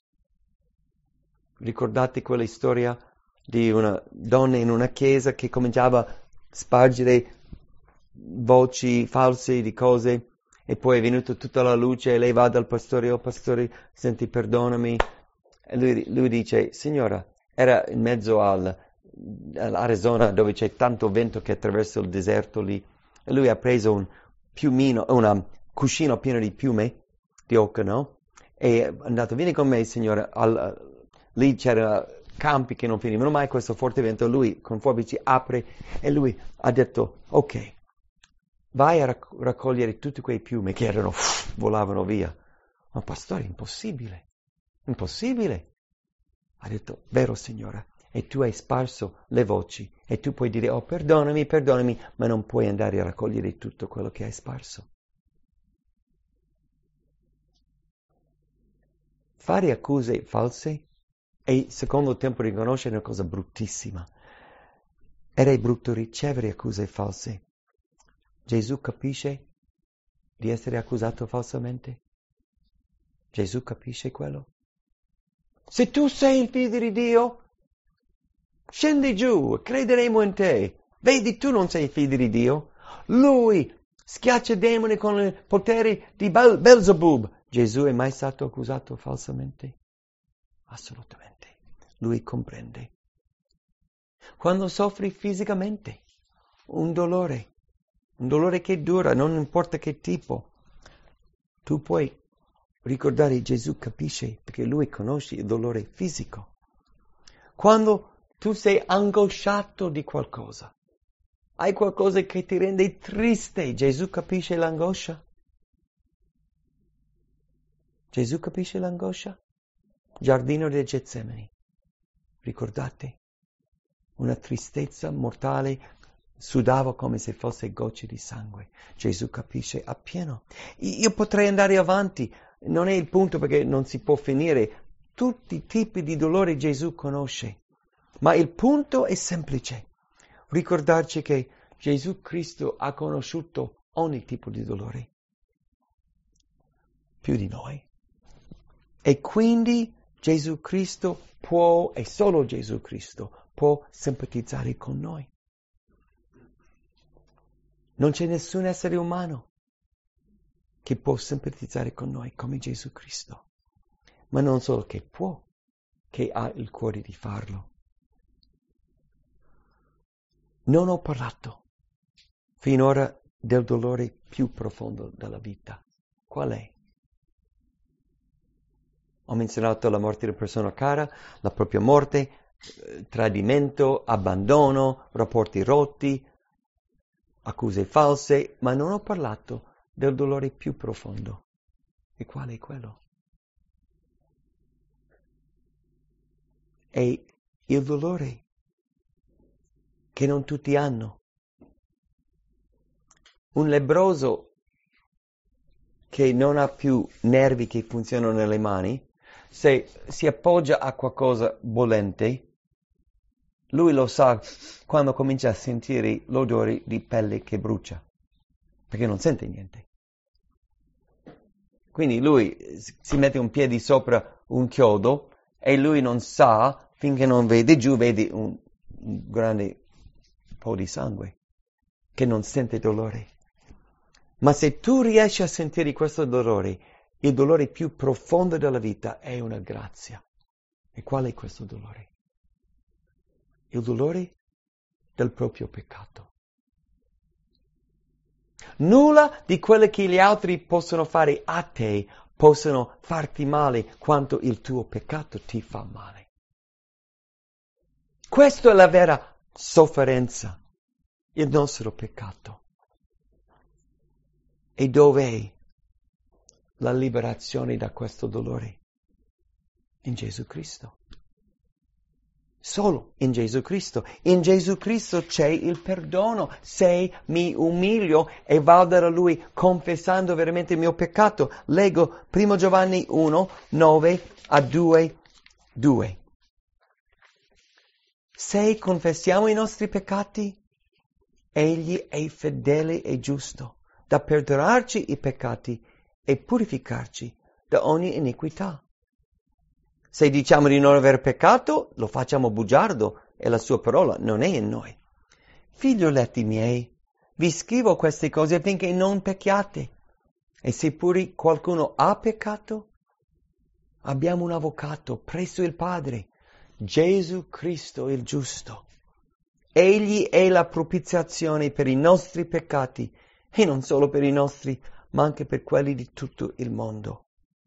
Ricordate quella storia di una donna in una chiesa che cominciava a spargere voci false di cose e poi è venuta tutta la luce e lei va dal pastore, oh pastore, senti, perdonami. E lui dice, signora, era in mezzo all'Arizona dove c'è tanto vento che attraversa il deserto lì. E lui ha preso un cuscino pieno di piume di oca, no? E è andato, vieni con me, signora. Lì c'era campi che non finivano mai, questo forte vento. Lui con forbici apre e lui ha detto, ok, vai a raccogliere tutti quei piumi che volavano via. Ma pastore, impossibile. Ha detto, vero signora, e tu hai sparso le voci e tu puoi dire, oh perdonami, perdonami, ma non puoi andare a raccogliere tutto quello che hai sparso. Fare accuse false e secondo il tempo riconoscere una cosa bruttissima. Era brutto ricevere accuse false. Gesù capisce di essere accusato falsamente? Gesù capisce quello? Se tu sei il figlio di Dio, scendi giù, crederemo in te. Vedi, tu non sei il figlio di Dio. Lui schiaccia i demoni con i poteri di Belzebub. Gesù è mai stato accusato falsamente? Assolutamente. Lui comprende. Quando soffri fisicamente, un dolore che dura, non importa che tipo, tu puoi ricordare Gesù capisce perché lui conosce il dolore fisico. Quando tu sei angosciato di qualcosa, hai qualcosa che ti rende triste, Gesù capisce l'angoscia? Gesù capisce l'angoscia? Giardino del Getsemani. Ricordate? Una tristezza mortale, sudava come se fosse gocce di sangue. Gesù capisce appieno. Io potrei andare avanti, non è il punto perché non si può finire. Tutti i tipi di dolore Gesù conosce. Ma il punto è semplice. Ricordarci che Gesù Cristo ha conosciuto ogni tipo di dolore. Più di noi. E quindi Gesù Cristo può, e solo Gesù Cristo, può simpatizzare con noi. Non c'è nessun essere umano che può simpatizzare con noi come Gesù Cristo. Ma non solo che può, che ha il cuore di farlo. Non ho parlato finora del dolore più profondo della vita. Qual è? Ho menzionato la morte di una persona cara, la propria morte, tradimento, abbandono, rapporti rotti, accuse false, ma non ho parlato del dolore più profondo. E qual è quello? È il dolore che non tutti hanno. Un lebbroso che non ha più nervi che funzionano nelle mani, se si appoggia a qualcosa bollente, lui lo sa quando comincia a sentire l'odore di pelle che brucia, perché non sente niente. Quindi lui si mette un piede sopra un chiodo e lui non sa, finché non vede giù, vede un grande po' di sangue, che non sente dolore. Ma se tu riesci a sentire questo dolore, il dolore più profondo della vita è una grazia. E qual è questo dolore? Il dolore del proprio peccato. Nulla di quello che gli altri possono fare a te possono farti male quanto il tuo peccato ti fa male. Questa è la vera sofferenza, il nostro peccato. E dov'è la liberazione da questo dolore? In Gesù Cristo. Solo in Gesù Cristo. In Gesù Cristo c'è il perdono. Se mi umilio e vado da Lui confessando veramente il mio peccato. Leggo 1 Giovanni 1, 9 a 2, 2. Se confessiamo i nostri peccati, Egli è fedele e giusto da perdonarci i peccati e purificarci da ogni iniquità. Se diciamo di non aver peccato, lo facciamo bugiardo e la sua parola non è in noi. Figlioletti miei, vi scrivo queste cose affinché non pecchiate. E se pure qualcuno ha peccato, abbiamo un avvocato presso il Padre, Gesù Cristo il giusto. Egli è la propiziazione per i nostri peccati, e non solo per i nostri, ma anche per quelli di tutto il mondo.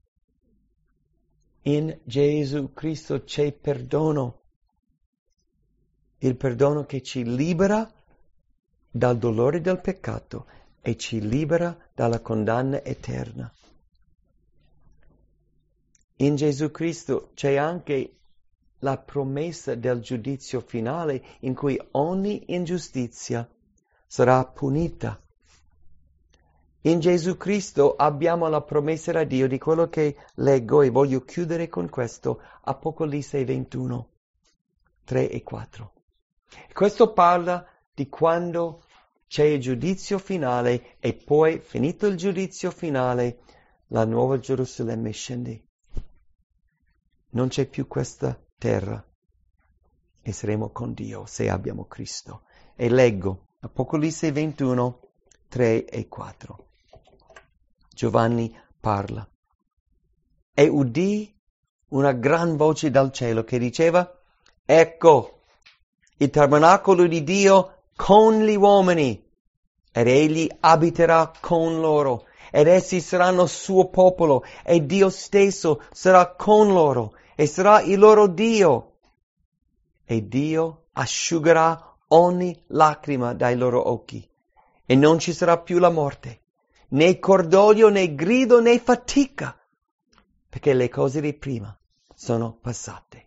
In Gesù Cristo c'è perdono, il perdono che ci libera dal dolore del peccato e ci libera dalla condanna eterna. In Gesù Cristo c'è anche la promessa del giudizio finale in cui ogni ingiustizia sarà punita. In Gesù Cristo abbiamo la promessa da Dio di quello che leggo e voglio chiudere con questo, Apocalisse 21, 3 e 4. Questo parla di quando c'è il giudizio finale e poi, finito il giudizio finale, la nuova Gerusalemme scende. Non c'è più questa terra e saremo con Dio se abbiamo Cristo. E leggo Apocalisse 21, 3 e 4. Giovanni parla. E udì una gran voce dal cielo che diceva: ecco, il tabernacolo di Dio con gli uomini, ed egli abiterà con loro, ed essi saranno suo popolo, e Dio stesso sarà con loro, e sarà il loro Dio. E Dio asciugherà ogni lacrima dai loro occhi, e non ci sarà più la morte, né cordoglio, né grido, né fatica, perché le cose di prima sono passate.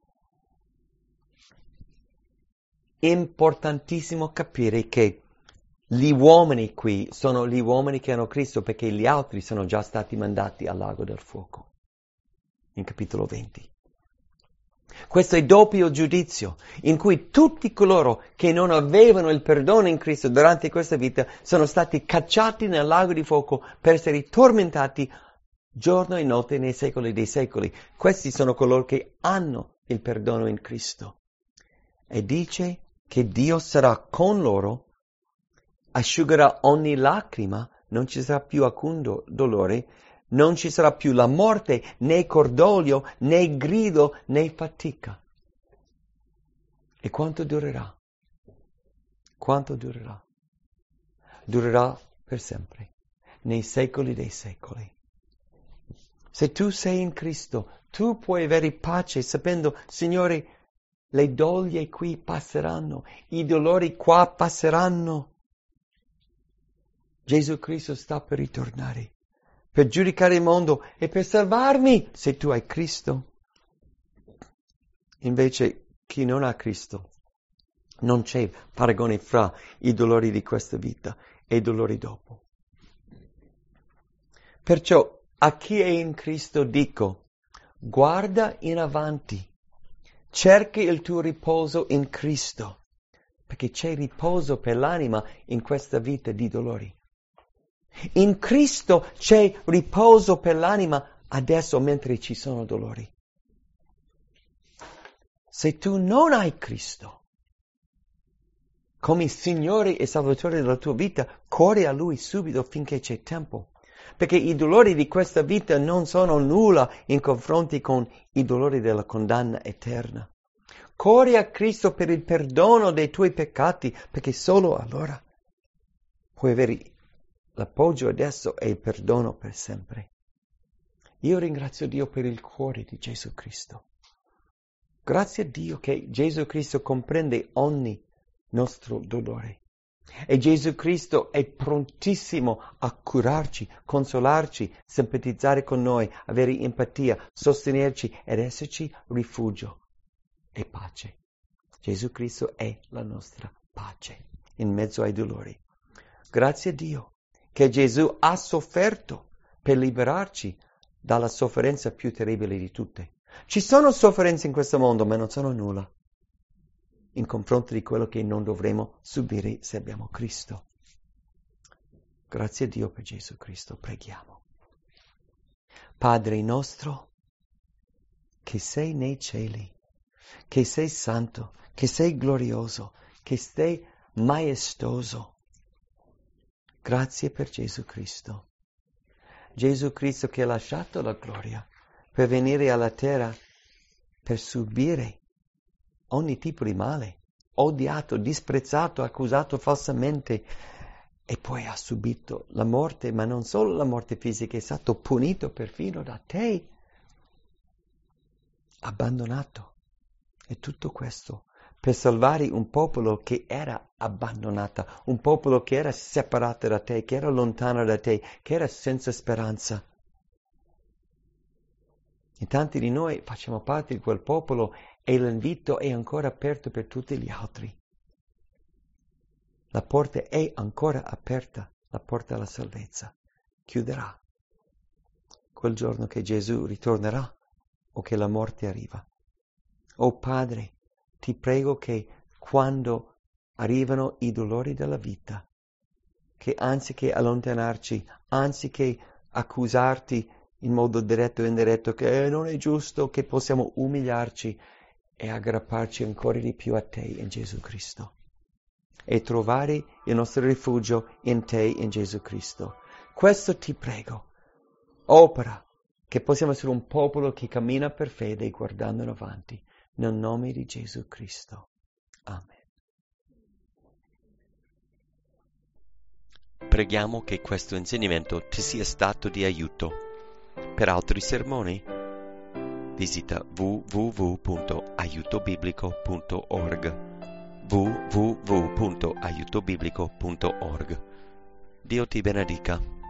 Importantissimo capire che gli uomini qui sono gli uomini che hanno Cristo, perché gli altri sono già stati mandati al lago del fuoco, in capitolo 20. Questo è doppio giudizio, in cui tutti coloro che non avevano il perdono in Cristo durante questa vita sono stati cacciati nel lago di fuoco per essere tormentati giorno e notte nei secoli dei secoli. Questi sono coloro che hanno il perdono in Cristo. E dice che Dio sarà con loro, asciugherà ogni lacrima, non ci sarà più alcun dolore, non ci sarà più la morte, né cordoglio, né grido, né fatica. E quanto durerà? Quanto durerà? Durerà per sempre, nei secoli dei secoli. Se tu sei in Cristo, tu puoi avere pace sapendo, Signore, le doglie qui passeranno, i dolori qua passeranno. Gesù Cristo sta per ritornare, per giudicare il mondo e per salvarmi, se tu hai Cristo. Invece, chi non ha Cristo, non c'è paragone fra i dolori di questa vita e i dolori dopo. Perciò, a chi è in Cristo dico, guarda in avanti, cerca il tuo riposo in Cristo, perché c'è riposo per l'anima in questa vita di dolori. In Cristo c'è riposo per l'anima adesso mentre ci sono dolori. Se tu non hai Cristo come Signore e Salvatore della tua vita, corri a Lui subito finché c'è tempo. Perché i dolori di questa vita non sono nulla in confronto con i dolori della condanna eterna. Corri a Cristo per il perdono dei tuoi peccati, perché solo allora puoi avere l'appoggio adesso e il perdono per sempre. Io ringrazio Dio per il cuore di Gesù Cristo. Grazie a Dio che Gesù Cristo comprende ogni nostro dolore. E Gesù Cristo è prontissimo a curarci, consolarci, simpatizzare con noi, avere empatia, sostenerci ed esserci rifugio e pace. Gesù Cristo è la nostra pace in mezzo ai dolori. Grazie a Dio che Gesù ha sofferto per liberarci dalla sofferenza più terribile di tutte. Ci sono sofferenze in questo mondo, ma non sono nulla in confronto di quello che non dovremo subire se abbiamo Cristo. Grazie a Dio per Gesù Cristo, preghiamo. Padre nostro, che sei nei cieli, che sei santo, che sei glorioso, che sei maestoso. Grazie per Gesù Cristo. Gesù Cristo che ha lasciato la gloria per venire alla terra, per subire ogni tipo di male, odiato, disprezzato, accusato falsamente, e poi ha subito la morte, ma non solo la morte fisica, è stato punito perfino da te, abbandonato. E tutto questo per salvare un popolo che era abbandonato, un popolo che era separato da te, che era lontano da te, che era senza speranza. E tanti di noi facciamo parte di quel popolo e l'invito è ancora aperto per tutti gli altri. La porta è ancora aperta, la porta alla salvezza. Chiuderà quel giorno che Gesù ritornerà o che la morte arriva. Oh Padre, ti prego che quando arrivano i dolori della vita, che anziché allontanarci, anziché accusarti in modo diretto o indiretto che non è giusto, che possiamo umiliarci e aggrapparci ancora di più a te in Gesù Cristo e trovare il nostro rifugio in te in Gesù Cristo. Questo ti prego, opera, che possiamo essere un popolo che cammina per fede guardando in avanti, nel nome di Gesù Cristo. Amen. Preghiamo che questo insegnamento ti sia stato di aiuto. Per altri sermoni, visita www.aiutobiblico.org www.aiutobiblico.org. Dio ti benedica.